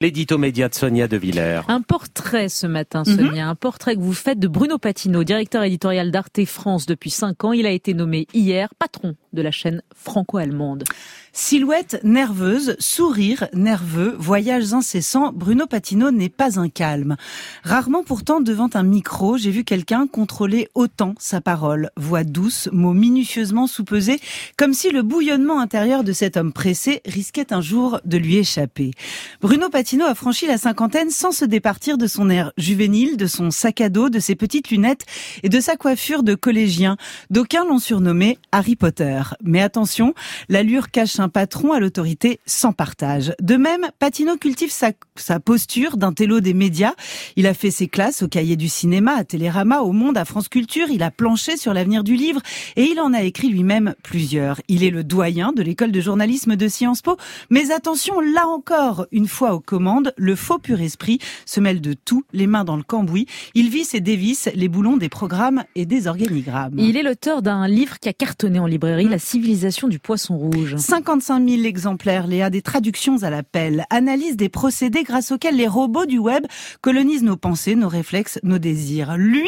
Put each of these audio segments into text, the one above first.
L'édito média de Sonia De Villers. Un portrait ce matin, Sonia, un portrait que vous faites de Bruno Patino, directeur éditorial d'Arte France depuis 5 ans. Il a été nommé hier patron de la chaîne franco-allemande. Silhouette nerveuse, sourire nerveux, voyages incessants, Bruno Patino n'est pas un calme. Rarement pourtant devant un micro, j'ai vu quelqu'un contrôler autant sa parole. Voix douce, mots minutieusement soupesés, comme si le bouillonnement intérieur de cet homme pressé risquait un jour de lui échapper. Bruno Patino a franchi la cinquantaine sans se départir de son air juvénile, de son sac à dos, de ses petites lunettes et de sa coiffure de collégien. D'aucuns l'ont surnommé Harry Potter. Mais attention, l'allure cache un patron à l'autorité sans partage. De même, Patino cultive sa posture d'intello des médias. Il a fait ses classes au Cahier du cinéma, à Télérama, au Monde, à France Culture. Il a planché sur l'avenir du livre et il en a écrit lui-même plusieurs. Il est le doyen de l'école de journalisme de Sciences Po. Mais attention, là encore, une fois aux commandes, le faux pur esprit se mêle de tout, les mains dans le cambouis. Il visse et dévisse les boulons des programmes et des organigrammes. Il est l'auteur d'un livre qui a cartonné en librairie, La civilisation du poisson rouge. 55 000 exemplaires, Léa, des traductions à l'appel, analyse des procédés grâce auxquels les robots du web colonisent nos pensées, nos réflexes, nos désirs. Lui,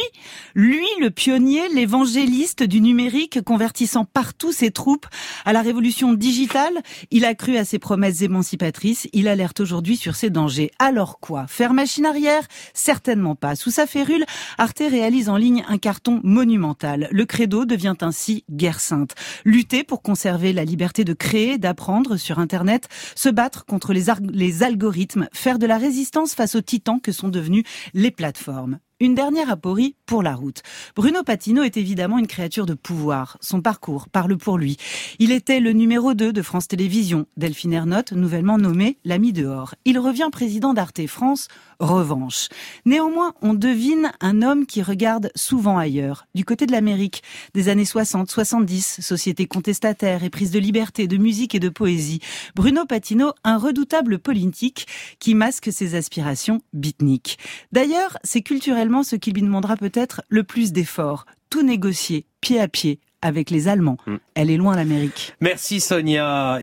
le pionnier, l'évangéliste du numérique, convertissant partout ses troupes à la révolution digitale, il a cru à ses promesses émancipatrices, il alerte aujourd'hui sur ses dangers. Alors quoi? Faire machine arrière? Certainement pas. Sous sa férule, Arte réalise en ligne un carton monumental. Le credo devient ainsi guerre sainte. Lutter pour conserver la liberté de créer, d'apprendre sur Internet, se battre contre les algorithmes, faire de la résistance face aux titans que sont devenus les plateformes. Une dernière aporie pour la route. Bruno Patino est évidemment une créature de pouvoir. Son parcours parle pour lui. Il était le numéro 2 de France Télévisions. Delphine Ernotte, nouvellement nommé l'ami dehors. Il revient président d'Arte France. Revanche. Néanmoins, on devine un homme qui regarde souvent ailleurs. Du côté de l'Amérique, des années 60, 70, société contestataire, éprise de liberté, de musique et de poésie. Bruno Patino, un redoutable politique qui masque ses aspirations beatniks. D'ailleurs, c'est culturellement ce qui lui demandera peut-être le plus d'efforts. Tout négocier, pied à pied, avec les Allemands. Elle est loin l'Amérique. Merci Sonia.